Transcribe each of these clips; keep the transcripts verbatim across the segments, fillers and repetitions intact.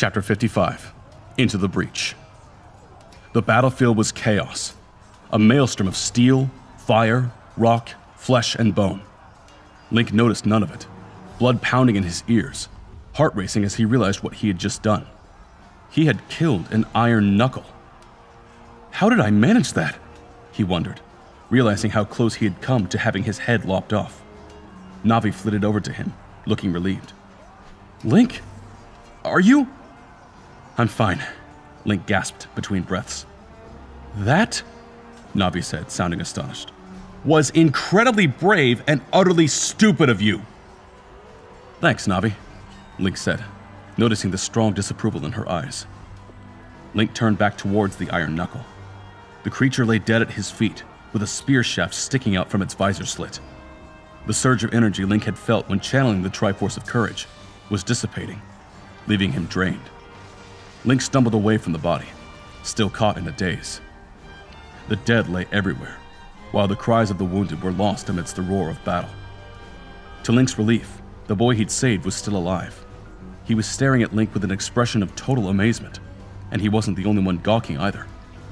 Chapter fifty-five. Into the Breach. The battlefield was chaos. A maelstrom of steel, fire, rock, flesh, and bone. Link noticed none of it. Blood pounding in his ears, heart racing as he realized what he had just done. He had killed an iron knuckle. How did I manage that? He wondered, realizing how close he had come to having his head lopped off. Navi flitted over to him, looking relieved. Link? Are you? I'm fine, Link gasped between breaths. That, Navi said, sounding astonished, was incredibly brave and utterly stupid of you. Thanks, Navi, Link said, noticing the strong disapproval in her eyes. Link turned back towards the iron knuckle. The creature lay dead at his feet, with a spear shaft sticking out from its visor slit. The surge of energy Link had felt when channeling the Triforce of Courage was dissipating, leaving him drained. Link stumbled away from the body, still caught in a daze. The dead lay everywhere, while the cries of the wounded were lost amidst the roar of battle. To Link's relief, the boy he'd saved was still alive. He was staring at Link with an expression of total amazement, and he wasn't the only one gawking either.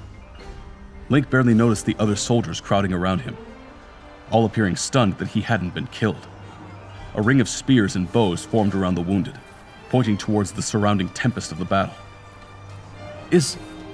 Link barely noticed the other soldiers crowding around him, all appearing stunned that he hadn't been killed. A ring of spears and bows formed around the wounded, pointing towards the surrounding tempest of the battle. Is...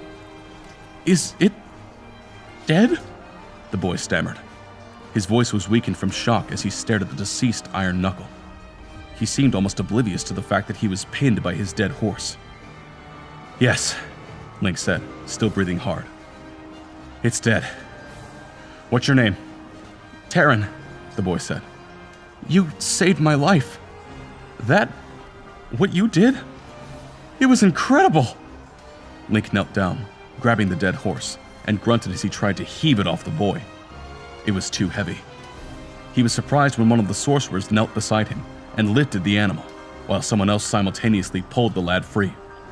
is it... dead? The boy stammered. His voice was weakened from shock as he stared at the deceased iron knuckle. He seemed almost oblivious to the fact that he was pinned by his dead horse. Yes, Link said, still breathing hard. It's dead. What's your name? Terran, the boy said. You saved my life. That... what you did? It was incredible! Link knelt down, grabbing the dead horse, and grunted as he tried to heave it off the boy. It was too heavy. He was surprised when one of the sorcerers knelt beside him and lifted the animal, while someone else simultaneously pulled the lad free.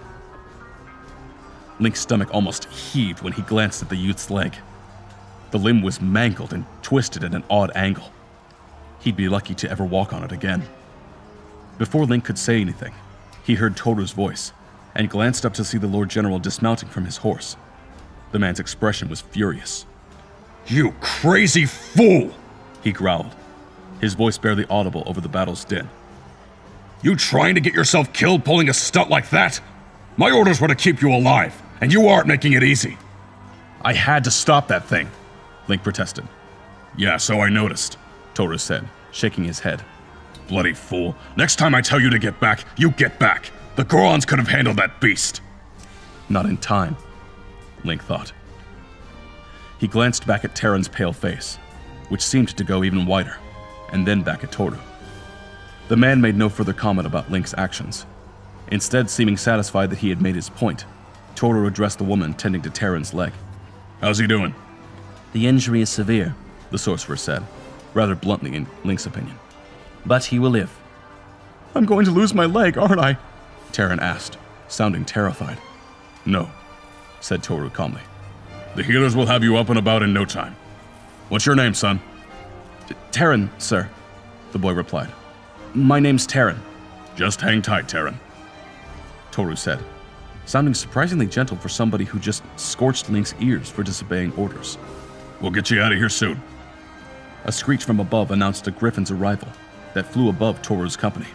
Link's stomach almost heaved when he glanced at the youth's leg. The limb was mangled and twisted at an odd angle. He'd be lucky to ever walk on it again. Before Link could say anything, he heard Toru's voice and glanced up to see the Lord General dismounting from his horse. The man's expression was furious. You crazy fool! He growled, his voice barely audible over the battle's din. You trying to get yourself killed pulling a stunt like that? My orders were to keep you alive, and you aren't making it easy. I had to stop that thing, Link protested. Yeah, so I noticed, Toru said, shaking his head. Bloody fool. Next time I tell you to get back, you get back. The Gorons could have handled that beast. Not in time, Link thought. He glanced back at Terran's pale face, which seemed to go even wider, and then back at Toru. The man made no further comment about Link's actions. Instead, seeming satisfied that he had made his point, Toru addressed the woman tending to Terran's leg. How's he doing? The injury is severe, the sorcerer said, rather bluntly in Link's opinion. But he will live. I'm going to lose my leg, aren't I? Terran asked, sounding terrified. No, said Toru calmly. The healers will have you up and about in no time. What's your name, son? T- Terran, sir, the boy replied. My name's Terran. Just hang tight, Terran, Toru said, sounding surprisingly gentle for somebody who just scorched Link's ears for disobeying orders. We'll get you out of here soon. A screech from above announced a griffin's arrival that flew above Toru's company.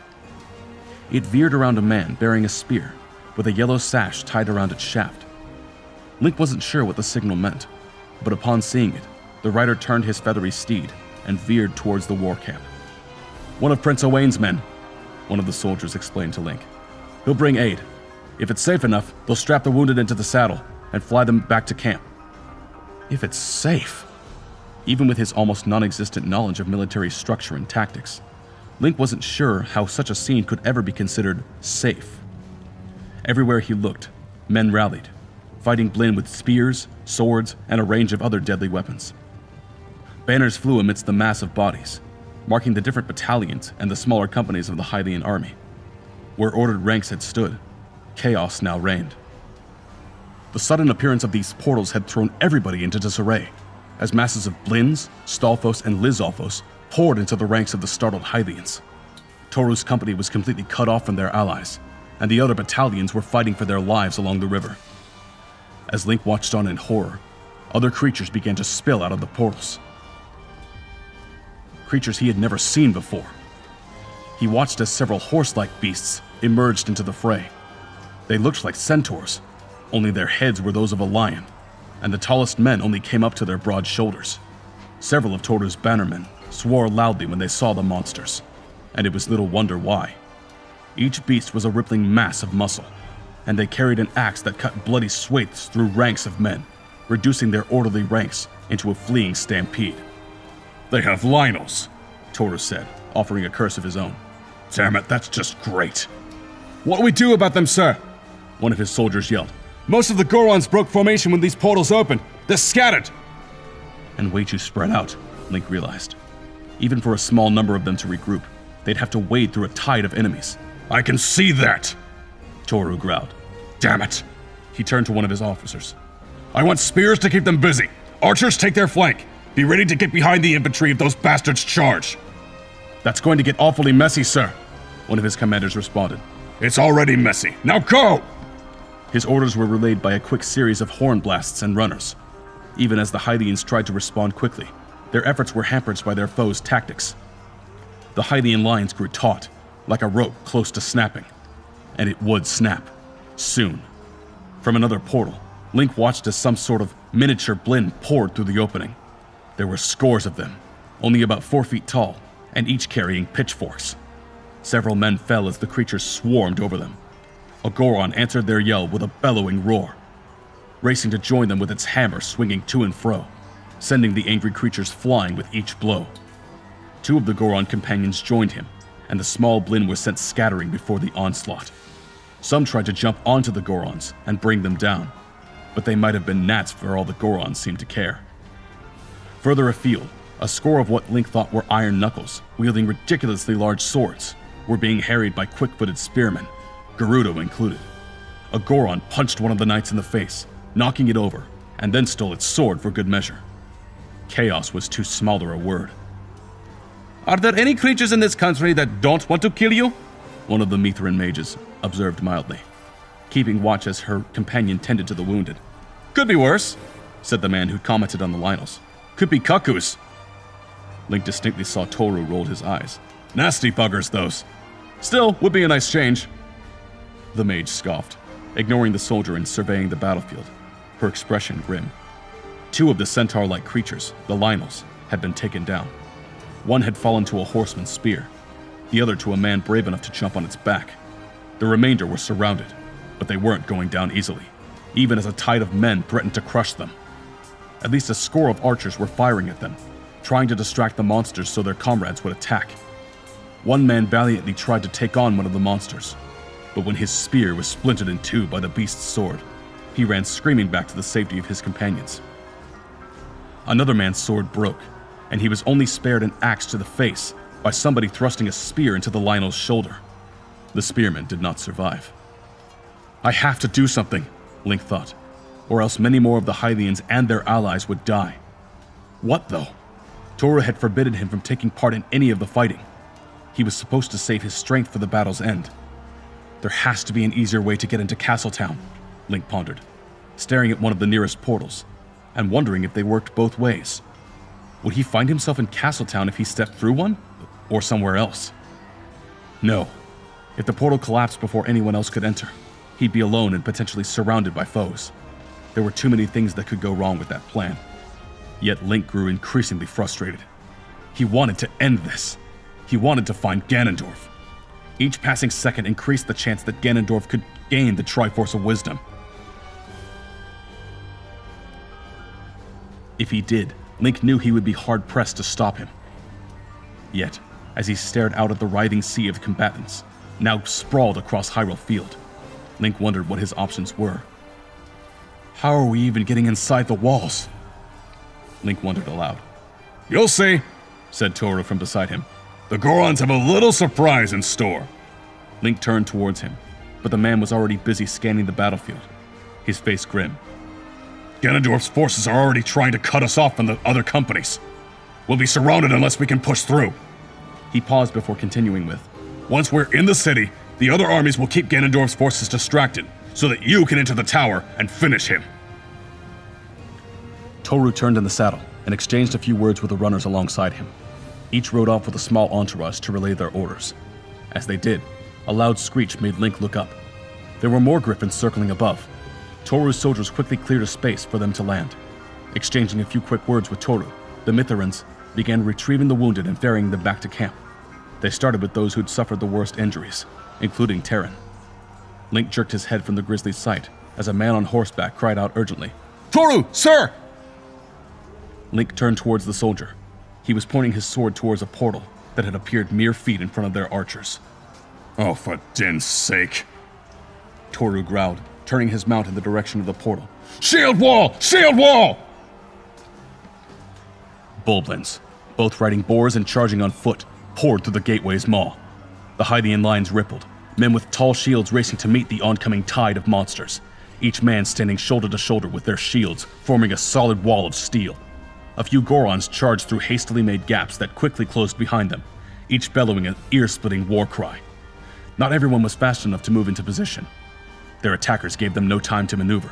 It veered around a man bearing a spear with a yellow sash tied around its shaft. Link wasn't sure what the signal meant, but upon seeing it, the rider turned his feathery steed and veered towards the war camp. One of Prince Owain's men, one of the soldiers explained to Link. He'll bring aid. If it's safe enough, they'll strap the wounded into the saddle and fly them back to camp. If it's safe? Even with his almost non-existent knowledge of military structure and tactics, Link wasn't sure how such a scene could ever be considered safe. Everywhere he looked, men rallied, fighting Blinn with spears, swords, and a range of other deadly weapons. Banners flew amidst the mass of bodies, marking the different battalions and the smaller companies of the Hylian army. Where ordered ranks had stood, chaos now reigned. The sudden appearance of these portals had thrown everybody into disarray, as masses of Blinns, Stalfos, and Lizalfos poured into the ranks of the startled Hylians. Toru's company was completely cut off from their allies, and the other battalions were fighting for their lives along the river. As Link watched on in horror, other creatures began to spill out of the portals. Creatures he had never seen before. He watched as several horse-like beasts emerged into the fray. They looked like centaurs, only their heads were those of a lion, and the tallest men only came up to their broad shoulders. Several of Toru's bannermen swore loudly when they saw the monsters, and it was little wonder why. Each beast was a rippling mass of muscle, and they carried an axe that cut bloody swathes through ranks of men, reducing their orderly ranks into a fleeing stampede. "They have Lynels," Toru said, offering a curse of his own. "Damn it, that's just great." "What do we do about them, sir?" one of his soldiers yelled. "Most of the Gorons broke formation when these portals opened. They're scattered." And way too spread out, Link realized. Even for a small number of them to regroup, they'd have to wade through a tide of enemies. "I can see that," Toru growled. "Damn it." He turned to one of his officers. "I want spears to keep them busy. Archers take their flank. Be ready to get behind the infantry if those bastards charge." "That's going to get awfully messy, sir," one of his commanders responded. "It's already messy. Now go!" His orders were relayed by a quick series of horn blasts and runners. Even as the Hylians tried to respond quickly, their efforts were hampered by their foes' tactics. The Hylian lines grew taut, like a rope close to snapping. And it would snap. Soon. From another portal, Link watched as some sort of miniature Blinn poured through the opening. There were scores of them, only about four feet tall, and each carrying pitchforks. Several men fell as the creatures swarmed over them. A Goron answered their yell with a bellowing roar, racing to join them with its hammer swinging to and fro, sending the angry creatures flying with each blow. Two of the Goron companions joined him, and the small Blinn was sent scattering before the onslaught. Some tried to jump onto the Gorons and bring them down, but they might have been gnats for all the Gorons seemed to care. Further afield, a score of what Link thought were iron knuckles, wielding ridiculously large swords, were being harried by quick-footed spearmen, Gerudo included. A Goron punched one of the knights in the face, knocking it over, and then stole its sword for good measure. Chaos was too smaller a word. "Are there any creatures in this country that don't want to kill you?" one of the Mithrin mages observed mildly, keeping watch as her companion tended to the wounded. "Could be worse," said the man who commented on the Lynels. "Could be cuckoos." Link distinctly saw Toru rolled his eyes. "Nasty buggers, those. Still, would be a nice change." The mage scoffed, ignoring the soldier and surveying the battlefield, her expression grim. Two of the centaur-like creatures, the Lynels, had been taken down. One had fallen to a horseman's spear, the other to a man brave enough to jump on its back. The remainder were surrounded, but they weren't going down easily, even as a tide of men threatened to crush them. At least a score of archers were firing at them, trying to distract the monsters so their comrades would attack. One man valiantly tried to take on one of the monsters, but when his spear was splintered in two by the beast's sword, he ran screaming back to the safety of his companions. Another man's sword broke, and he was only spared an axe to the face by somebody thrusting a spear into the Lynel's shoulder. The spearman did not survive. "I have to do something," Link thought, or else many more of the Hylians and their allies would die. What though? Toru had forbidden him from taking part in any of the fighting. He was supposed to save his strength for the battle's end. There has to be an easier way to get into Castletown, Link pondered, staring at one of the nearest portals, and wondering if they worked both ways. Would he find himself in Castletown if he stepped through one, or somewhere else? No. If the portal collapsed before anyone else could enter, he'd be alone and potentially surrounded by foes. There were too many things that could go wrong with that plan. Yet Link grew increasingly frustrated. He wanted to end this. He wanted to find Ganondorf. Each passing second increased the chance that Ganondorf could gain the Triforce of Wisdom. If he did, Link knew he would be hard-pressed to stop him. Yet, as he stared out at the writhing sea of combatants, now sprawled across Hyrule Field, Link wondered what his options were. How are we even getting inside the walls? Link wondered aloud. "You'll see," said Toru from beside him. "The Gorons have a little surprise in store." Link turned towards him, but the man was already busy scanning the battlefield, his face grim. "Ganondorf's forces are already trying to cut us off from the other companies. We'll be surrounded unless we can push through." He paused before continuing with, "Once we're in the city, The other armies will keep Ganondorf's forces distracted, so that you can enter the tower and finish him. Toru turned in the saddle and exchanged a few words with the runners alongside him. Each rode off with a small entourage to relay their orders. As they did, a loud screech made Link look up. There were more griffins circling above. Toru's soldiers quickly cleared a space for them to land. Exchanging a few quick words with Toru, the Mithrans began retrieving the wounded and ferrying them back to camp. They started with those who'd suffered the worst injuries, including Terran. Link jerked his head from the grisly's sight as a man on horseback cried out urgently, "Toru, sir!" Link turned towards the soldier. He was pointing his sword towards a portal that had appeared mere feet in front of their archers. "Oh, for Din's sake," Toru growled, turning his mount in the direction of the portal. "Shield wall! Shield wall!" Bulblins, both riding boars and charging on foot, poured through the gateway's maw. The Hylian lines rippled, men with tall shields racing to meet the oncoming tide of monsters, each man standing shoulder to shoulder with their shields forming a solid wall of steel. A few Gorons charged through hastily made gaps that quickly closed behind them, each bellowing an ear-splitting war cry. Not everyone was fast enough to move into position. Their attackers gave them no time to maneuver.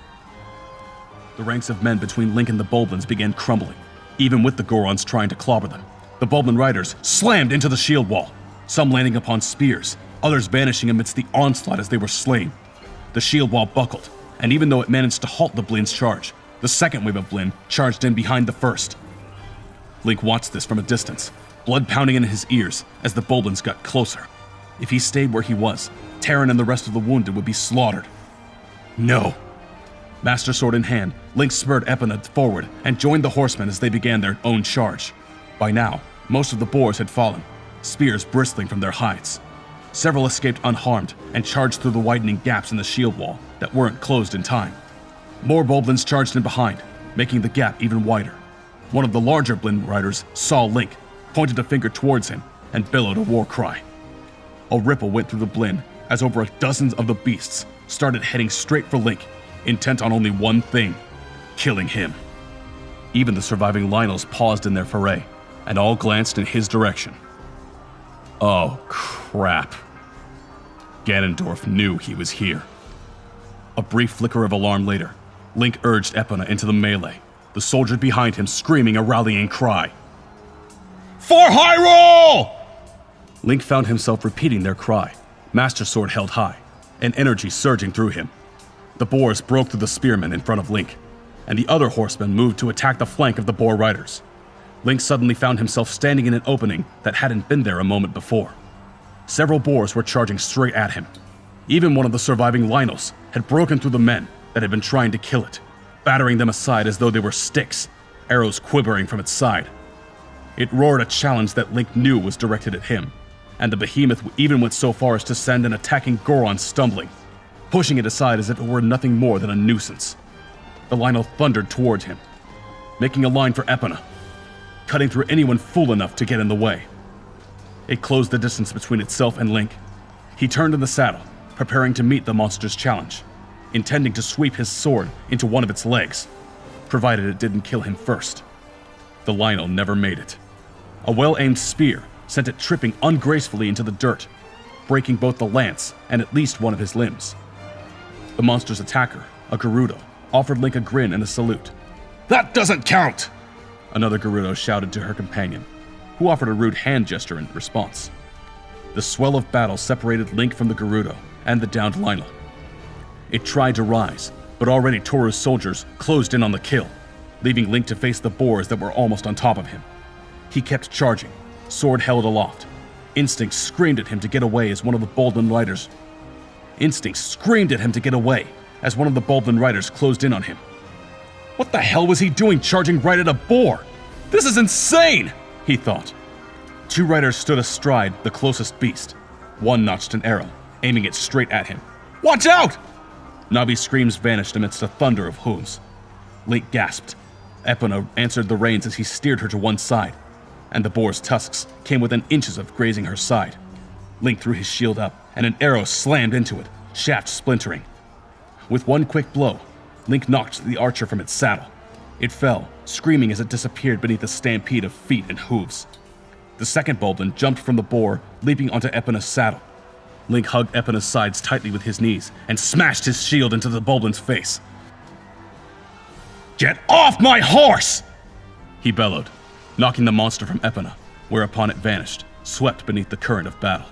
The ranks of men between Link and the Bulblins began crumbling, even with the Gorons trying to clobber them. The Bulblin riders slammed into the shield wall, some landing upon spears, others vanishing amidst the onslaught as they were slain. The shield wall buckled, and even though it managed to halt the Blin's charge, the second wave of Blin charged in behind the first. Link watched this from a distance, blood pounding in his ears as the Bulblins got closer. If he stayed where he was, Terran and the rest of the wounded would be slaughtered. No. Master Sword in hand, Link spurred Epona forward and joined the horsemen as they began their own charge. By now, most of the boars had fallen, spears bristling from their hides. Several escaped unharmed and charged through the widening gaps in the shield wall that weren't closed in time. More Bulblins charged in behind, making the gap even wider. One of the larger Blin riders saw Link, pointed a finger towards him, and bellowed a war cry. A ripple went through the Blin as over a dozen of the beasts started heading straight for Link, intent on only one thing: killing him. Even the surviving Lynels paused in their foray, and all glanced in his direction. Oh, crap. Ganondorf knew he was here. A brief flicker of alarm later, Link urged Epona into the melee, the soldier behind him screaming a rallying cry. "For Hyrule!" Link found himself repeating their cry, Master Sword held high, an energy surging through him. The boars broke through the spearmen in front of Link, and the other horsemen moved to attack the flank of the boar riders. Link suddenly found himself standing in an opening that hadn't been there a moment before. Several boars were charging straight at him. Even one of the surviving Lynels had broken through the men that had been trying to kill it, battering them aside as though they were sticks, arrows quivering from its side. It roared a challenge that Link knew was directed at him, and the behemoth even went so far as to send an attacking Goron stumbling, pushing it aside as if it were nothing more than a nuisance. The Lynel thundered toward him, making a line for Epona, cutting through anyone fool enough to get in the way. It closed the distance between itself and Link. He turned in the saddle, preparing to meet the monster's challenge, intending to sweep his sword into one of its legs, provided it didn't kill him first. The Lynel never made it. A well-aimed spear sent it tripping ungracefully into the dirt, breaking both the lance and at least one of his limbs. The monster's attacker, a Gerudo, offered Link a grin and a salute. "That doesn't count!" Another Gerudo shouted to her companion, who offered a rude hand gesture in response. The swell of battle separated Link from the Gerudo and the downed Lynel. It tried to rise, but already Toru's soldiers closed in on the kill, leaving Link to face the boars that were almost on top of him. He kept charging, sword held aloft. Instinct screamed at him to get away as one of the Bulblin riders. Instinct screamed at him to get away as one of the Bulblin riders closed in on him. What the hell was he doing charging right at a boar? This is insane, he thought. Two riders stood astride the closest beast. One notched an arrow, aiming it straight at him. "Watch out!" Navi's screams vanished amidst a thunder of hooves. Link gasped. Epona answered the reins as he steered her to one side, and the boar's tusks came within inches of grazing her side. Link threw his shield up, and an arrow slammed into it, shaft splintering. With one quick blow, Link knocked the archer from its saddle. It fell, screaming as it disappeared beneath a stampede of feet and hooves. The second Bulblin jumped from the boar, leaping onto Epona's saddle. Link hugged Epona's sides tightly with his knees and smashed his shield into the Bulblin's face. "Get off my horse!" he bellowed, knocking the monster from Epona, whereupon it vanished, swept beneath the current of battle.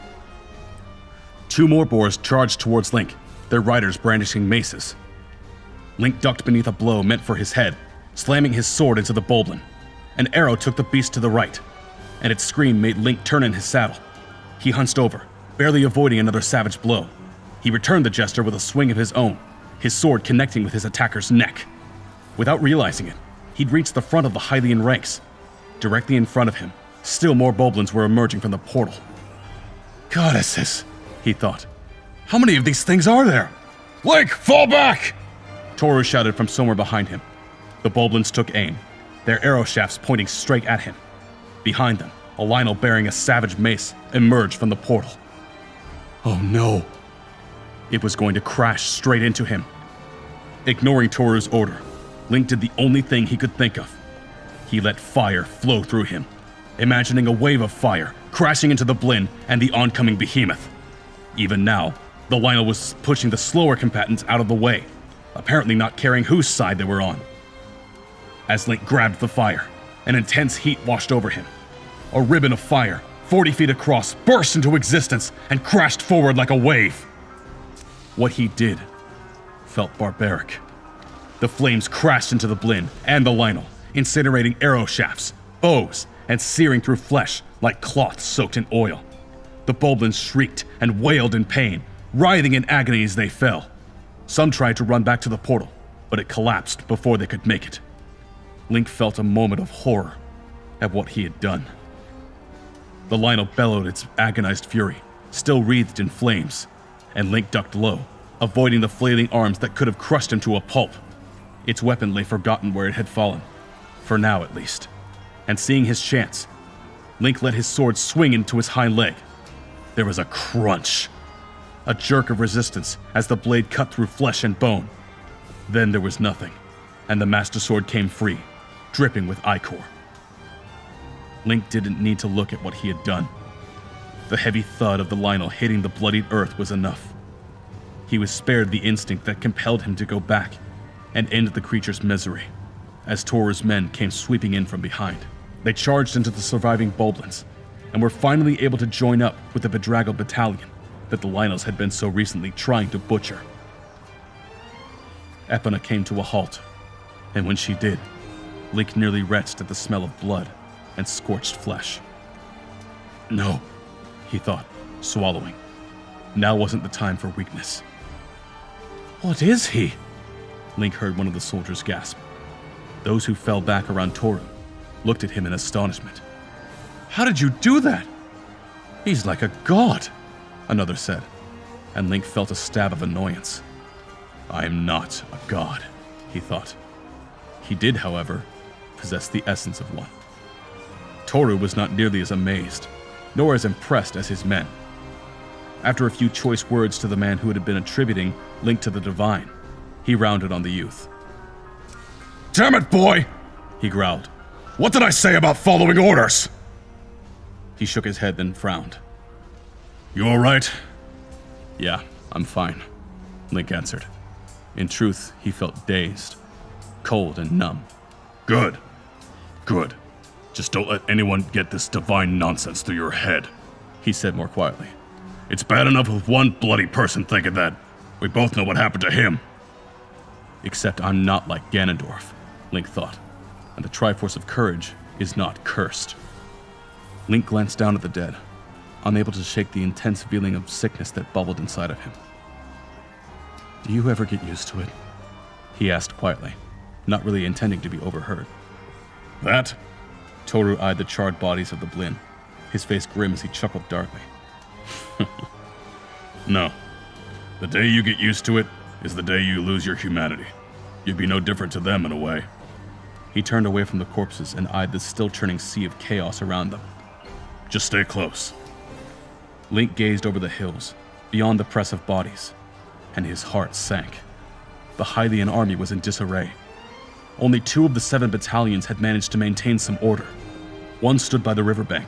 Two more boars charged towards Link, their riders brandishing maces. Link ducked beneath a blow meant for his head, slamming his sword into the Bulblin. An arrow took the beast to the right, and its scream made Link turn in his saddle. He hunched over, barely avoiding another savage blow. He returned the gesture with a swing of his own, his sword connecting with his attacker's neck. Without realizing it, he'd reached the front of the Hylian ranks. Directly in front of him, still more Bulblins were emerging from the portal. "Goddesses," he thought. "How many of these things are there?" "Link, fall back!" Toru shouted from somewhere behind him. The Bulblins took aim, their arrow shafts pointing straight at him. Behind them, a Lynel bearing a savage mace emerged from the portal. Oh no! It was going to crash straight into him. Ignoring Toru's order, Link did the only thing he could think of. He let fire flow through him, imagining a wave of fire crashing into the Blinn and the oncoming behemoth. Even now, the Lynel was pushing the slower combatants out of the way, apparently not caring whose side they were on. As Link grabbed the fire, an intense heat washed over him. A ribbon of fire, forty feet across, burst into existence and crashed forward like a wave. What he did felt barbaric. The flames crashed into the Blinn and the Lynel, incinerating arrow shafts, bows, and searing through flesh like cloth soaked in oil. The Bulblins shrieked and wailed in pain, writhing in agony as they fell. Some tried to run back to the portal, but it collapsed before they could make it. Link felt a moment of horror at what he had done. The Lynel bellowed its agonized fury, still wreathed in flames, and Link ducked low, avoiding the flailing arms that could have crushed him to a pulp. Its weapon lay forgotten where it had fallen, for now at least. And seeing his chance, Link let his sword swing into his hind leg. There was a crunch, a jerk of resistance as the blade cut through flesh and bone. Then there was nothing, and the Master Sword came free, dripping with ichor. Link didn't need to look at what he had done. The heavy thud of the Lynel hitting the bloodied earth was enough. He was spared the instinct that compelled him to go back and end the creature's misery, as Toru's men came sweeping in from behind. They charged into the surviving Bulblins, and were finally able to join up with the bedraggled battalion that the Lynels had been so recently trying to butcher. Epona came to a halt, and when she did, Link nearly retched at the smell of blood and scorched flesh. No, he thought, swallowing. Now wasn't the time for weakness. What is he? Link heard one of the soldiers gasp. Those who fell back around Toru looked at him in astonishment. How did you do that? He's like a god, another said, and Link felt a stab of annoyance. I am not a god, he thought. He did, however, possess the essence of one. Toru was not nearly as amazed, nor as impressed as his men. After a few choice words to the man who had been attributing Link to the divine, he rounded on the youth. Damn it, boy! He growled. What did I say about following orders? He shook his head, then frowned. You all right? Yeah, I'm fine, Link answered. In truth, he felt dazed, cold and numb. Good. Good. Just don't let anyone get this divine nonsense through your head, he said more quietly. It's bad enough with one bloody person thinking that. We both know what happened to him. Except I'm not like Ganondorf, Link thought, and the Triforce of Courage is not cursed. Link glanced down at the dead, unable to shake the intense feeling of sickness that bubbled inside of him. Do you ever get used to it? He asked quietly, not really intending to be overheard. That? Toru eyed the charred bodies of the Blinn, his face grim as he chuckled darkly. No. The day you get used to it is the day you lose your humanity. You'd be no different to them in a way. He turned away from the corpses and eyed the still-churning sea of chaos around them. Just stay close. Link gazed over the hills, beyond the press of bodies, and his heart sank. The Hylian army was in disarray. Only two of the seven battalions had managed to maintain some order. One stood by the riverbank,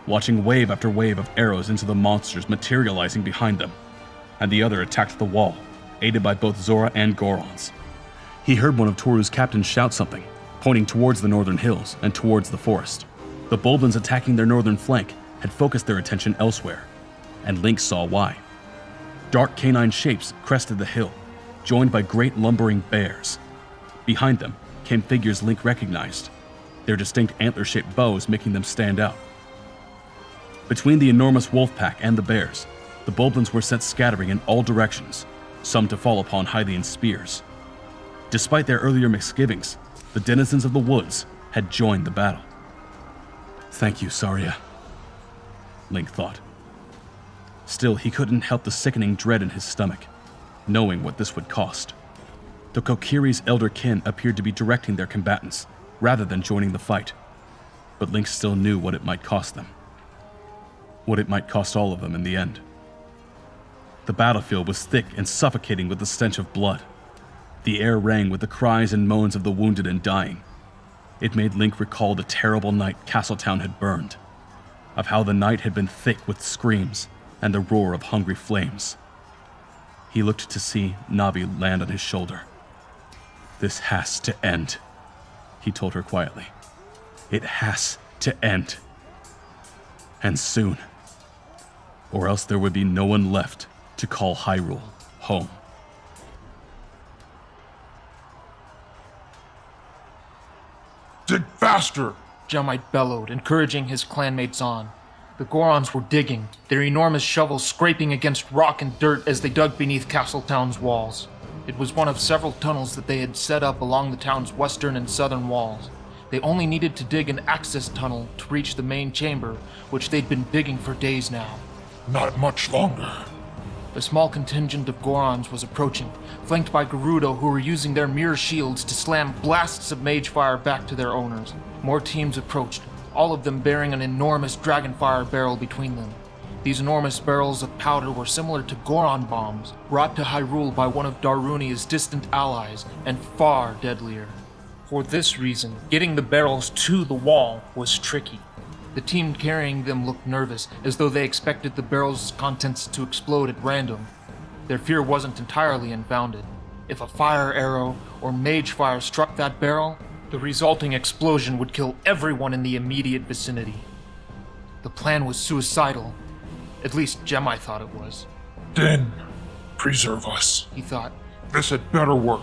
watching wave after wave of arrows into the monsters materializing behind them, and the other attacked the wall, aided by both Zora and Gorons. He heard one of Toru's captains shout something, pointing towards the northern hills and towards the forest. The Bulblins attacking their northern flank had focused their attention elsewhere, and Link saw why. Dark canine shapes crested the hill, joined by great lumbering bears. Behind them came figures Link recognized, their distinct antler-shaped bows making them stand out. Between the enormous wolf pack and the bears, the Bulblins were sent scattering in all directions, some to fall upon Hylian's spears. Despite their earlier misgivings, the denizens of the woods had joined the battle. Thank you, Saria, Link thought. Still, he couldn't help the sickening dread in his stomach, knowing what this would cost. The Kokiri's elder kin appeared to be directing their combatants, rather than joining the fight, but Link still knew what it might cost them. What it might cost all of them in the end. The battlefield was thick and suffocating with the stench of blood. The air rang with the cries and moans of the wounded and dying. It made Link recall the terrible night Castletown had burned, of how the night had been thick with screams and the roar of hungry flames. He looked to see Navi land on his shoulder. This has to end, he told her quietly. It has to end. And soon. Or else there would be no one left to call Hyrule home. Dig faster! Gemmite bellowed, encouraging his clanmates on. The Gorons were digging, their enormous shovels scraping against rock and dirt as they dug beneath Castletown's walls. It was one of several tunnels that they had set up along the town's western and southern walls. They only needed to dig an access tunnel to reach the main chamber, which they'd been digging for days now. Not much longer. A small contingent of Gorons was approaching, flanked by Gerudo, who were using their mirror shields to slam blasts of mage fire back to their owners. More teams approached, all of them bearing an enormous dragonfire barrel between them. These enormous barrels of powder were similar to Goron bombs, brought to Hyrule by one of Darunia's distant allies, and far deadlier. For this reason, getting the barrels to the wall was tricky. The team carrying them looked nervous, as though they expected the barrels' contents to explode at random. Their fear wasn't entirely unfounded. If a fire arrow or mage fire struck that barrel, the resulting explosion would kill everyone in the immediate vicinity. The plan was suicidal. At least Gemmite thought it was. Din, preserve us. He thought. This had better work.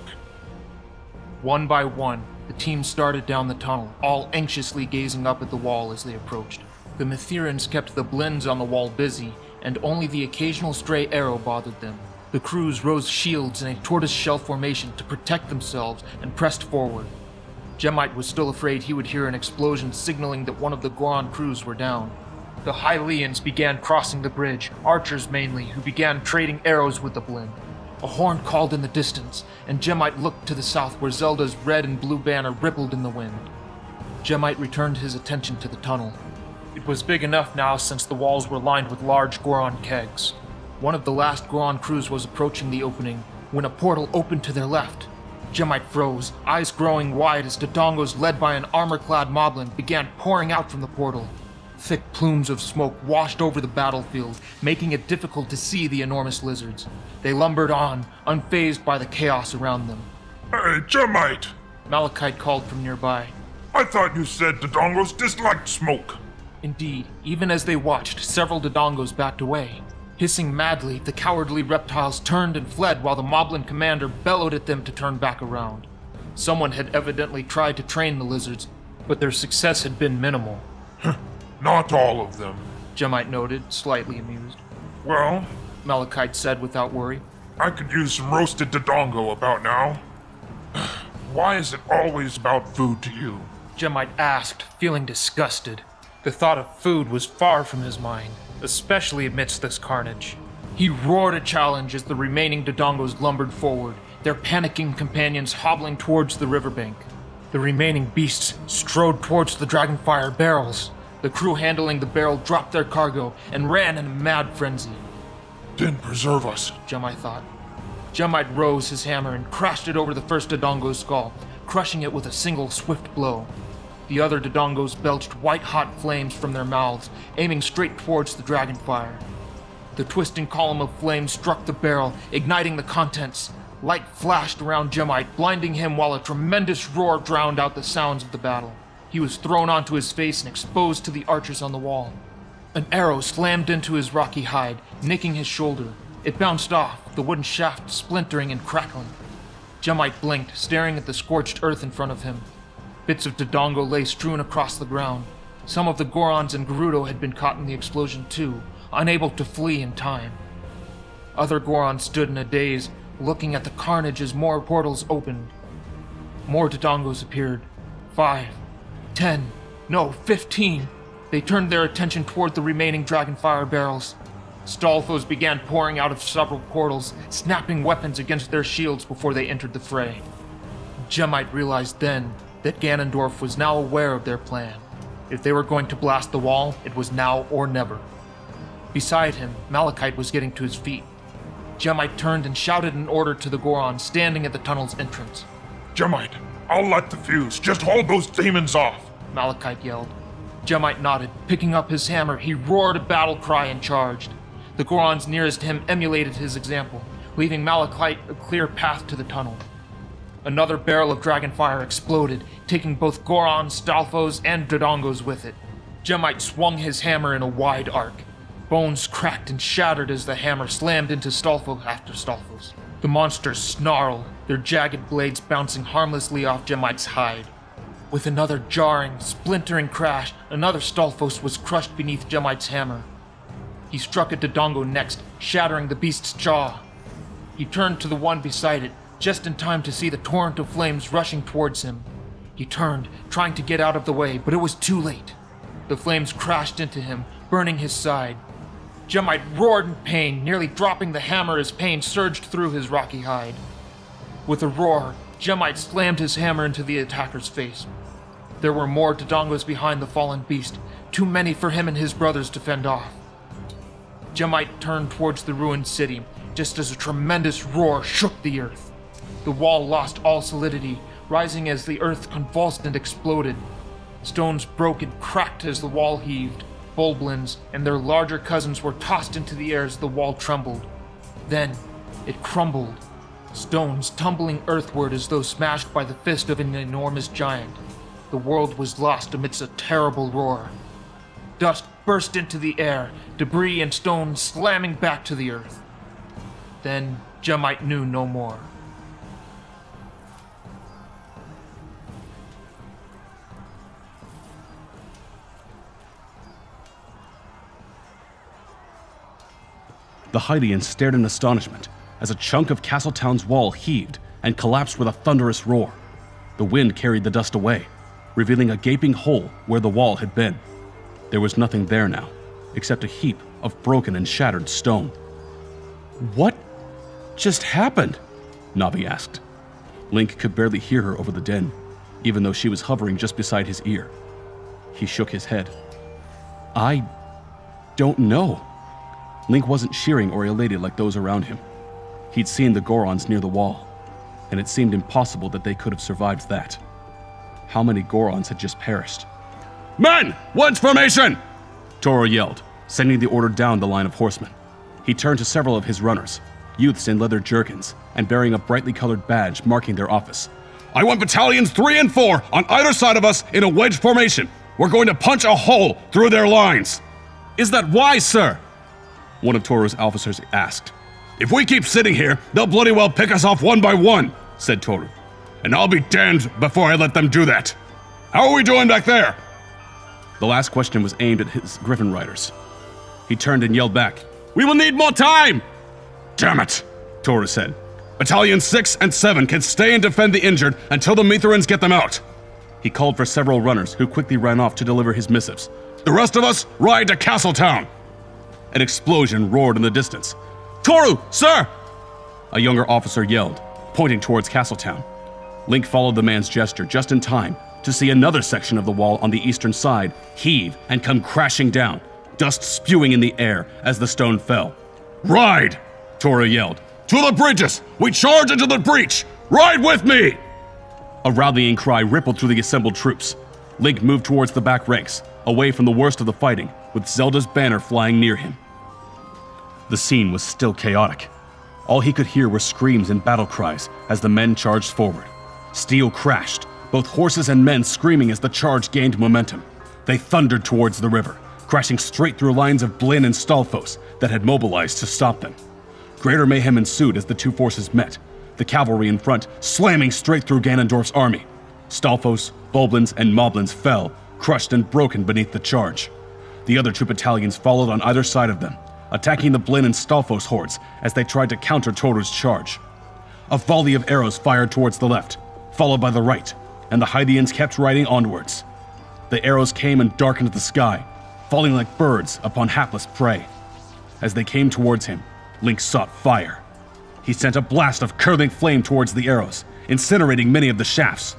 One by one, the team started down the tunnel, all anxiously gazing up at the wall as they approached. The Mithirans kept the Blins on the wall busy, and only the occasional stray arrow bothered them. The crews rose shields in a tortoise-shell formation to protect themselves and pressed forward. Gemmite was still afraid he would hear an explosion signaling that one of the Goron crews were down. The Hylians began crossing the bridge, archers mainly, who began trading arrows with the Blin. A horn called in the distance, and Gemmite looked to the south where Zelda's red and blue banner rippled in the wind. Gemmite returned his attention to the tunnel. It was big enough now since the walls were lined with large Goron kegs. One of the last Goron crews was approaching the opening, when a portal opened to their left. Gemmite froze, eyes growing wide as Dodongos led by an armor-clad moblin began pouring out from the portal. Thick plumes of smoke washed over the battlefield, making it difficult to see the enormous lizards. They lumbered on, unfazed by the chaos around them. Hey, Gemmite! Malachite called from nearby. I thought you said Dodongos disliked smoke. Indeed, even as they watched, several Dodongos backed away. Hissing madly, the cowardly reptiles turned and fled while the Moblin commander bellowed at them to turn back around. Someone had evidently tried to train the lizards, but their success had been minimal. Not all of them, Gemmite noted, slightly amused. Well, Malachite said without worry. I could use some roasted Dodongo about now. Why is it always about food to you? Gemmite asked, feeling disgusted. The thought of food was far from his mind, especially amidst this carnage. He roared a challenge as the remaining Dodongos lumbered forward, their panicking companions hobbling towards the riverbank. The remaining beasts strode towards the dragonfire barrels. The crew handling the barrel dropped their cargo and ran in a mad frenzy. Din preserve us, Gemmite thought. Gemmite rose his hammer and crashed it over the first Dodongo's skull, crushing it with a single swift blow. The other Dodongos belched white-hot flames from their mouths, aiming straight towards the dragonfire. The twisting column of flames struck the barrel, igniting the contents. Light flashed around Gemite, blinding him while a tremendous roar drowned out the sounds of the battle. He was thrown onto his face and exposed to the archers on the wall. An arrow slammed into his rocky hide, nicking his shoulder. It bounced off, the wooden shaft splintering and crackling. Gemite blinked, staring at the scorched earth in front of him. Bits of Dodongo lay strewn across the ground. Some of the Gorons and Gerudo had been caught in the explosion too, unable to flee in time. Other Gorons stood in a daze, looking at the carnage as more portals opened. More Dodongos appeared. Five, ten, no, fifteen. They turned their attention toward the remaining Dragonfire barrels. Stalfos began pouring out of several portals, snapping weapons against their shields before they entered the fray. Gemite realized then that Ganondorf was now aware of their plan. If they were going to blast the wall, it was now or never. Beside him, Malachite was getting to his feet. Gemite turned and shouted an order to the Goron standing at the tunnel's entrance. Gemite, I'll light the fuse. Just hold those demons off. Malachite yelled. Gemite nodded. Picking up his hammer, he roared a battle cry and charged. The Gorons nearest him emulated his example, leaving Malachite a clear path to the tunnel. Another barrel of Dragonfire exploded, taking both Gorons, Stalfos, and Dodongos with it. Gemite swung his hammer in a wide arc. Bones cracked and shattered as the hammer slammed into Stalfos after Stalfos. The monsters snarled, their jagged blades bouncing harmlessly off Gemite's hide. With another jarring, splintering crash, another Stalfos was crushed beneath Gemite's hammer. He struck at Dodongo next, shattering the beast's jaw. He turned to the one beside it, just in time to see the torrent of flames rushing towards him. He turned, trying to get out of the way, but it was too late. The flames crashed into him, burning his side. Gemite roared in pain, nearly dropping the hammer as pain surged through his rocky hide. With a roar, Gemite slammed his hammer into the attacker's face. There were more Dodongos behind the fallen beast, too many for him and his brothers to fend off. Gemite turned towards the ruined city, just as a tremendous roar shook the earth. The wall lost all solidity, rising as the earth convulsed and exploded. Stones broke and cracked as the wall heaved. Bulblins and their larger cousins were tossed into the air as the wall trembled. Then, it crumbled, stones tumbling earthward as though smashed by the fist of an enormous giant. The world was lost amidst a terrible roar. Dust burst into the air, debris and stones slamming back to the earth. Then Gemite knew no more. The Hylians stared in astonishment as a chunk of Castletown's wall heaved and collapsed with a thunderous roar. The wind carried the dust away, revealing a gaping hole where the wall had been. There was nothing there now, except a heap of broken and shattered stone. What just happened? Navi asked. Link could barely hear her over the din, even though she was hovering just beside his ear. He shook his head. I don't know. Link wasn't cheering or elated like those around him. He'd seen the Gorons near the wall, and it seemed impossible that they could have survived that. How many Gorons had just perished? Men! Once formation! Toro yelled, sending the order down the line of horsemen. He turned to several of his runners, youths in leather jerkins, and bearing a brightly colored badge marking their office. I want battalions three and four on either side of us in a wedge formation. We're going to punch a hole through their lines. Is that wise, sir? One of Toro's officers asked. If we keep sitting here, they'll bloody well pick us off one by one, said Toru. And I'll be damned before I let them do that. How are we doing back there? The last question was aimed at his Griffin riders. He turned and yelled back, We will need more time! Damn it, Toru said. Battalions six and seven can stay and defend the injured until the Mithrans get them out. He called for several runners who quickly ran off to deliver his missives. The rest of us ride to Castletown. An explosion roared in the distance. Toru, sir! A younger officer yelled, pointing towards Castletown. Link followed the man's gesture just in time to see another section of the wall on the eastern side heave and come crashing down, dust spewing in the air as the stone fell. Ride! Toru yelled. To the bridges! We charge into the breach! Ride with me! A rallying cry rippled through the assembled troops. Link moved towards the back ranks, away from the worst of the fighting, with Zelda's banner flying near him. The scene was still chaotic. All he could hear were screams and battle cries as the men charged forward. Steel crashed, both horses and men screaming as the charge gained momentum. They thundered towards the river, crashing straight through lines of Blinn and Stalfos that had mobilized to stop them. Greater mayhem ensued as the two forces met, the cavalry in front slamming straight through Ganondorf's army. Stalfos, Bulblins, and Moblins fell, crushed and broken beneath the charge. The other two battalions followed on either side of them, attacking the Blinn and Stalfos hordes as they tried to counter Toru's charge. A volley of arrows fired towards the left, followed by the right, and the Hydians kept riding onwards. The arrows came and darkened the sky, falling like birds upon hapless prey. As they came towards him, Link sought fire. He sent a blast of curling flame towards the arrows, incinerating many of the shafts.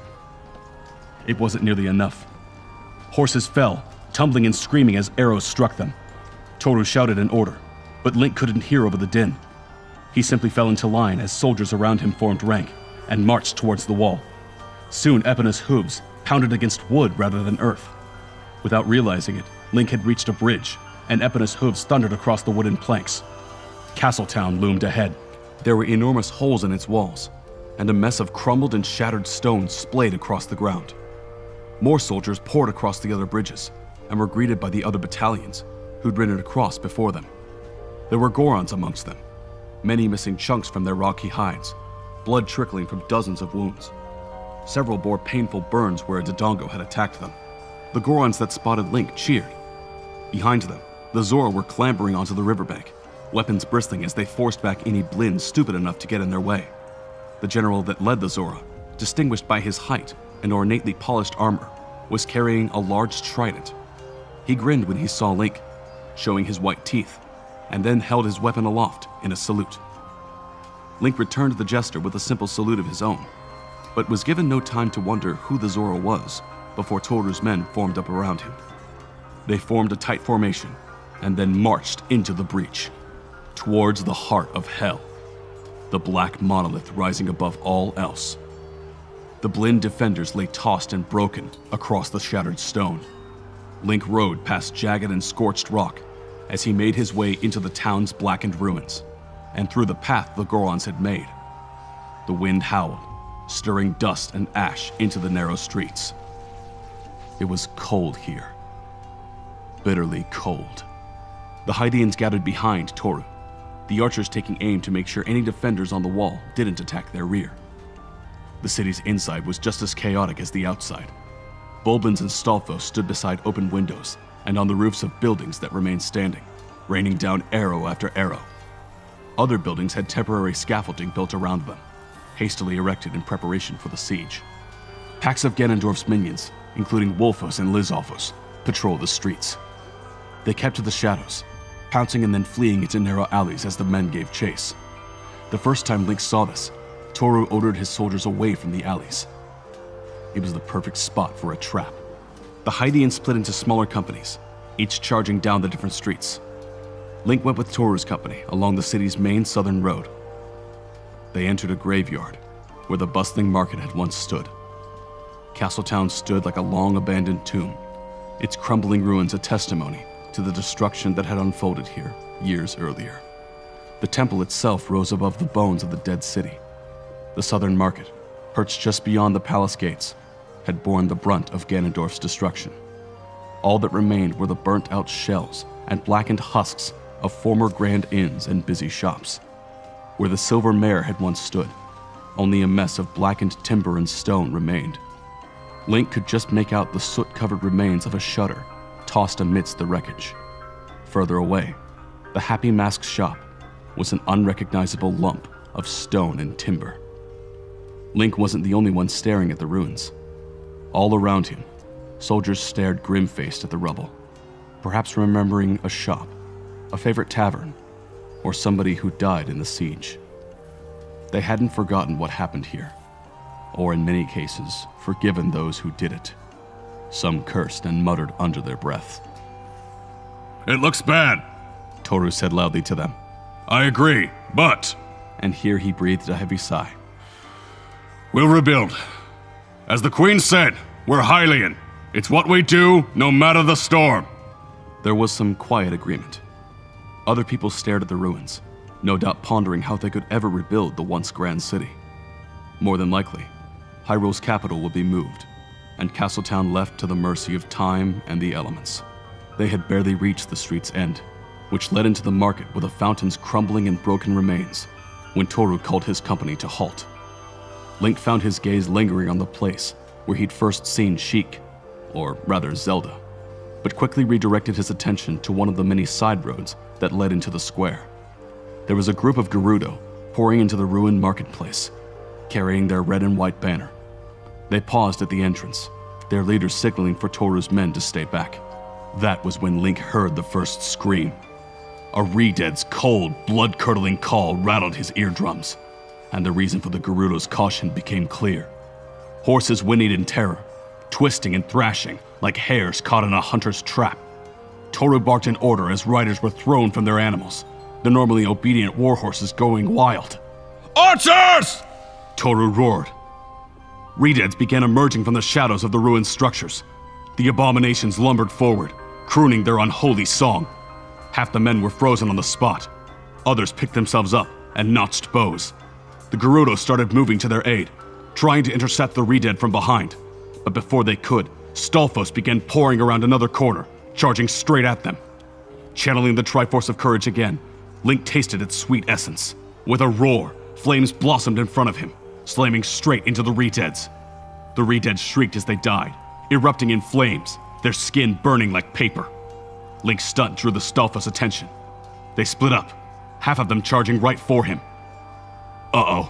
It wasn't nearly enough. Horses fell, tumbling and screaming as arrows struck them. Toru shouted an order, but Link couldn't hear over the din. He simply fell into line as soldiers around him formed rank and marched towards the wall. Soon Epona's hooves pounded against wood rather than earth. Without realizing it, Link had reached a bridge, and Epona's hooves thundered across the wooden planks. Castletown loomed ahead. There were enormous holes in its walls, and a mess of crumbled and shattered stones splayed across the ground. More soldiers poured across the other bridges, and were greeted by the other battalions, who'd ridden across before them. There were Gorons amongst them, many missing chunks from their rocky hides, blood trickling from dozens of wounds. Several bore painful burns where a Dodongo had attacked them. The Gorons that spotted Link cheered. Behind them, the Zora were clambering onto the riverbank, weapons bristling as they forced back any Blinn stupid enough to get in their way. The general that led the Zora, distinguished by his height and ornately polished armor, was carrying a large trident. He grinned when he saw Link, showing his white teeth, and then held his weapon aloft in a salute. Link returned the gesture with a simple salute of his own, but was given no time to wonder who the Zora was before Toru's men formed up around him. They formed a tight formation and then marched into the breach, towards the heart of hell, the black monolith rising above all else. The Blinn defenders lay tossed and broken across the shattered stone. Link rode past jagged and scorched rock as he made his way into the town's blackened ruins, and through the path the Gorons had made. The wind howled, stirring dust and ash into the narrow streets. It was cold here. Bitterly cold. The Hydians gathered behind Toru, the archers taking aim to make sure any defenders on the wall didn't attack their rear. The city's inside was just as chaotic as the outside. Bulblins and Stalfos stood beside open windows and on the roofs of buildings that remained standing, raining down arrow after arrow. Other buildings had temporary scaffolding built around them, hastily erected in preparation for the siege. Packs of Ganondorf's minions, including Wolfos and Lizalfos, patrolled the streets. They kept to the shadows, pouncing and then fleeing into narrow alleys as the men gave chase. The first time Link saw this, Toru ordered his soldiers away from the alleys. It was the perfect spot for a trap. The Hydians split into smaller companies, each charging down the different streets. Link went with Toru's company along the city's main southern road. They entered a graveyard where the bustling market had once stood. Castletown stood like a long abandoned tomb, its crumbling ruins a testimony to the destruction that had unfolded here years earlier. The temple itself rose above the bones of the dead city. The southern market, perched just beyond the palace gates, had borne the brunt of Ganondorf's destruction. All that remained were the burnt-out shells and blackened husks of former grand inns and busy shops. Where the Silver Mare had once stood, only a mess of blackened timber and stone remained. Link could just make out the soot-covered remains of a shutter tossed amidst the wreckage. Further away, the Happy Mask's shop was an unrecognizable lump of stone and timber. Link wasn't the only one staring at the ruins. All around him, soldiers stared grim-faced at the rubble, perhaps remembering a shop, a favorite tavern, or somebody who died in the siege. They hadn't forgotten what happened here, or in many cases, forgiven those who did it. Some cursed and muttered under their breath. It looks bad, Toru said loudly to them. I agree, but... And here he breathed a heavy sigh. We'll rebuild. As the Queen said, we're Hylian. It's what we do, no matter the storm. There was some quiet agreement. Other people stared at the ruins, no doubt pondering how they could ever rebuild the once grand city. More than likely, Hyrule's capital would be moved, and Castletown left to the mercy of time and the elements. They had barely reached the street's end, which led into the market with the fountain's crumbling and broken remains, when Toru called his company to halt. Link found his gaze lingering on the place where he'd first seen Sheik, or rather Zelda, but quickly redirected his attention to one of the many side roads that led into the square. There was a group of Gerudo pouring into the ruined marketplace, carrying their red and white banner. They paused at the entrance, their leader signaling for Toru's men to stay back. That was when Link heard the first scream. A Redead's cold, blood-curdling call rattled his eardrums, and the reason for the Gerudo's caution became clear. Horses whinnied in terror, twisting and thrashing like hares caught in a hunter's trap. Toru barked in order as riders were thrown from their animals, the normally obedient warhorses going wild. Archers! Toru roared. Redeads began emerging from the shadows of the ruined structures. The abominations lumbered forward, crooning their unholy song. Half the men were frozen on the spot. Others picked themselves up and notched bows. The Gerudo started moving to their aid, trying to intercept the Redead from behind. But before they could, Stalfos began pouring around another corner, charging straight at them. Channeling the Triforce of Courage again, Link tasted its sweet essence. With a roar, flames blossomed in front of him, slamming straight into the Redeads. The Redeads shrieked as they died, erupting in flames, their skin burning like paper. Link's stunt drew the Stalfos' attention. They split up, half of them charging right for him. Uh-oh.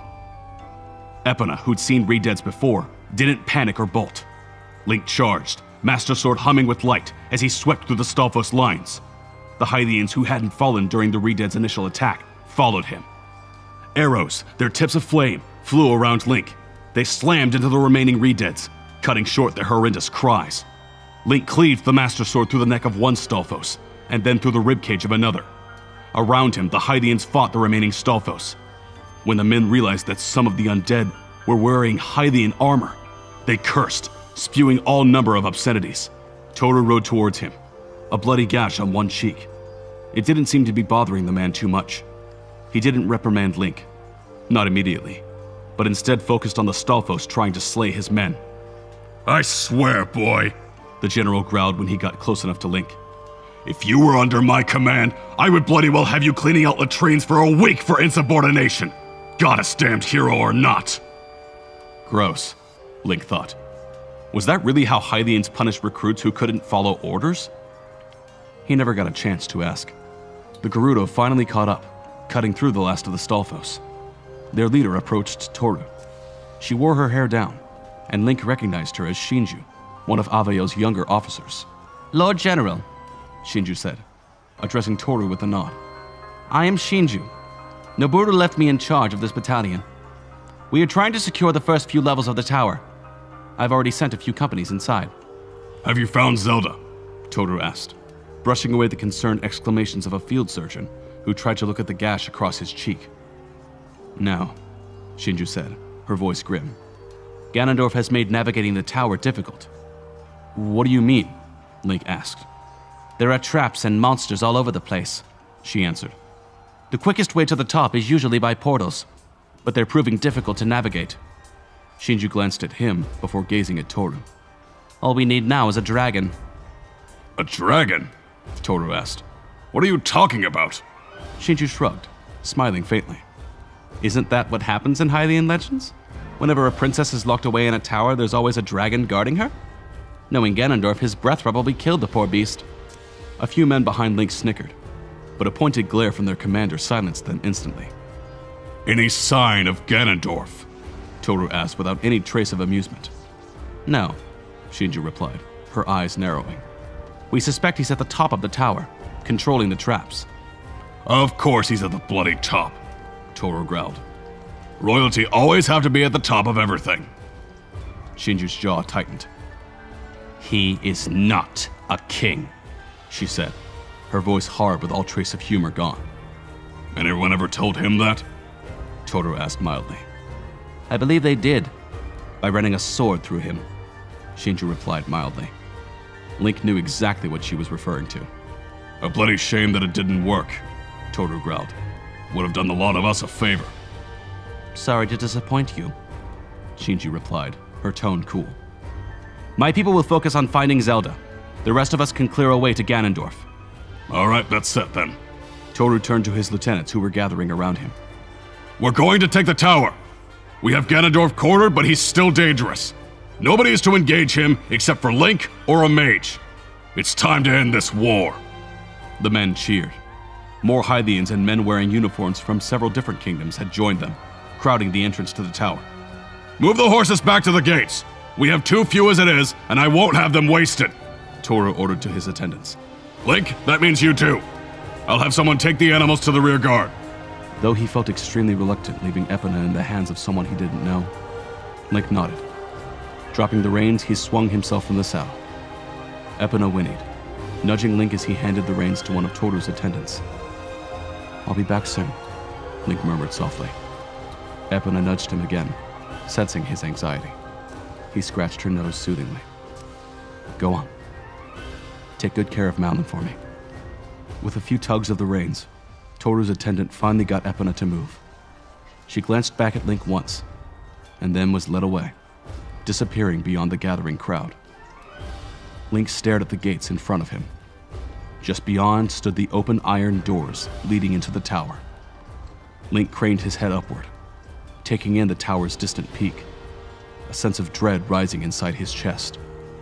Epona, who'd seen Redeads before, didn't panic or bolt. Link charged, Master Sword humming with light as he swept through the Stalfos lines. The Hylians who hadn't fallen during the Redead's initial attack followed him. Arrows, their tips of flame, flew around Link. They slammed into the remaining Redeads, cutting short their horrendous cries. Link cleaved the Master Sword through the neck of one Stalfos, and then through the ribcage of another. Around him, the Hylians fought the remaining Stalfos. When the men realized that some of the undead were wearing Hylian armor, they cursed, spewing all number of obscenities. Toru rode towards him, a bloody gash on one cheek. It didn't seem to be bothering the man too much. He didn't reprimand Link, not immediately, but instead focused on the Stalfos trying to slay his men. I swear, boy, the general growled when he got close enough to Link. If you were under my command, I would bloody well have you cleaning out latrines for a week for insubordination. Goddess-damned hero or not. Gross, Link thought. Was that really how Hylians punished recruits who couldn't follow orders? He never got a chance to ask. The Gerudo finally caught up, cutting through the last of the Stalfos. Their leader approached Toru. She wore her hair down, and Link recognized her as Shinju, one of Avayo's younger officers. Lord General, Shinju said, addressing Toru with a nod. I am Shinju. Noboru left me in charge of this battalion. We are trying to secure the first few levels of the tower. I've already sent a few companies inside. Have you found Zelda? Toru asked, brushing away the concerned exclamations of a field surgeon who tried to look at the gash across his cheek. No, Shinju said, her voice grim. Ganondorf has made navigating the tower difficult. What do you mean? Link asked. There are traps and monsters all over the place, she answered. The quickest way to the top is usually by portals, but they're proving difficult to navigate. Shinju glanced at him before gazing at Toru. All we need now is a dragon. A dragon? Toru asked. What are you talking about? Shinju shrugged, smiling faintly. Isn't that what happens in Hylian legends? Whenever a princess is locked away in a tower, there's always a dragon guarding her? Knowing Ganondorf, his breath probably killed the poor beast. A few men behind Link snickered, but a pointed glare from their commander silenced them instantly. Any sign of Ganondorf? Toru asked without any trace of amusement. No, Shinju replied, her eyes narrowing. We suspect he's at the top of the tower, controlling the traps. Of course he's at the bloody top, Toru growled. Royalty always have to be at the top of everything. Shinju's jaw tightened. He is not a king, she said, her voice hard with all trace of humor gone. Anyone ever told him that? Toru asked mildly. I believe they did. By running a sword through him, Shinju replied mildly. Link knew exactly what she was referring to. A bloody shame that it didn't work, Toru growled. Would have done the lot of us a favor. Sorry to disappoint you, Shinji replied, her tone cool. My people will focus on finding Zelda. The rest of us can clear a way to Ganondorf. All right, that's set then. Toru turned to his lieutenants who were gathering around him. We're going to take the tower. We have Ganondorf cornered, but he's still dangerous. Nobody is to engage him except for Link or a mage. It's time to end this war. The men cheered. More Hylians and men wearing uniforms from several different kingdoms had joined them, crowding the entrance to the tower. Move the horses back to the gates. We have too few as it is, and I won't have them wasted, Toru ordered to his attendants. Link, that means you too. I'll have someone take the animals to the rear guard. Though he felt extremely reluctant leaving Epona in the hands of someone he didn't know, Link nodded. Dropping the reins, he swung himself from the saddle. Epona whinnied, nudging Link as he handed the reins to one of Toru's attendants. I'll be back soon, Link murmured softly. Epona nudged him again, sensing his anxiety. He scratched her nose soothingly. Go on. Take good care of Malon for me. With a few tugs of the reins, Toru's attendant finally got Epona to move. She glanced back at Link once, and then was led away, disappearing beyond the gathering crowd. Link stared at the gates in front of him. Just beyond stood the open iron doors leading into the tower. Link craned his head upward, taking in the tower's distant peak, a sense of dread rising inside his chest.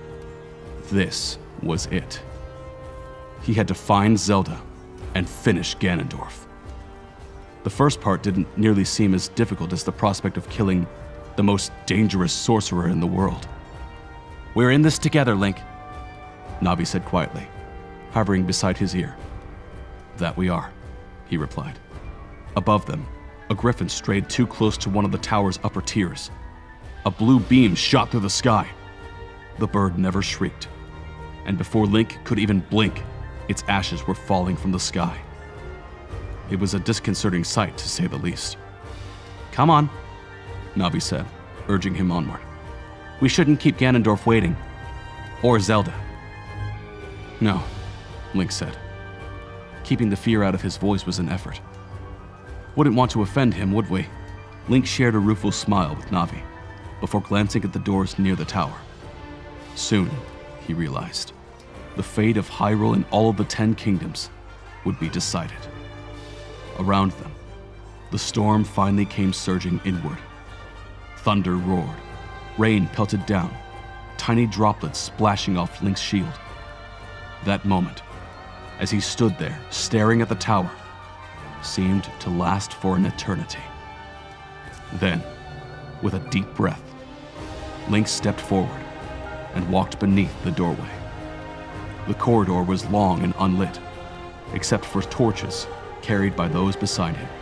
This was it. He had to find Zelda and finish Ganondorf. The first part didn't nearly seem as difficult as the prospect of killing the most dangerous sorcerer in the world. We're in this together, Link, Navi said quietly, hovering beside his ear. That we are, he replied. Above them, a griffin strayed too close to one of the tower's upper tiers. A blue beam shot through the sky. The bird never shrieked, and before Link could even blink, its ashes were falling from the sky. It was a disconcerting sight, to say the least. Come on, Navi said, urging him onward. We shouldn't keep Ganondorf waiting. Or Zelda. No, Link said. Keeping the fear out of his voice was an effort. Wouldn't want to offend him, would we? Link shared a rueful smile with Navi, before glancing at the doors near the tower. Soon, he realized, the fate of Hyrule and all of the Ten Kingdoms would be decided. Around them, the storm finally came surging inward. Thunder roared, rain pelted down, tiny droplets splashing off Link's shield. That moment, as he stood there staring at the tower, seemed to last for an eternity. Then, with a deep breath, Link stepped forward and walked beneath the doorway. The corridor was long and unlit, except for torches carried by those beside him.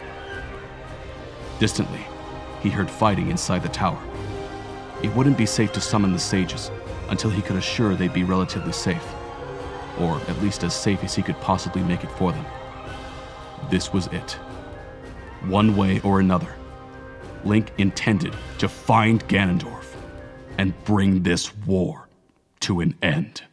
Distantly, he heard fighting inside the tower. It wouldn't be safe to summon the sages until he could assure they'd be relatively safe, or at least as safe as he could possibly make it for them. This was it. One way or another, Link intended to find Ganondorf and bring this war to an end.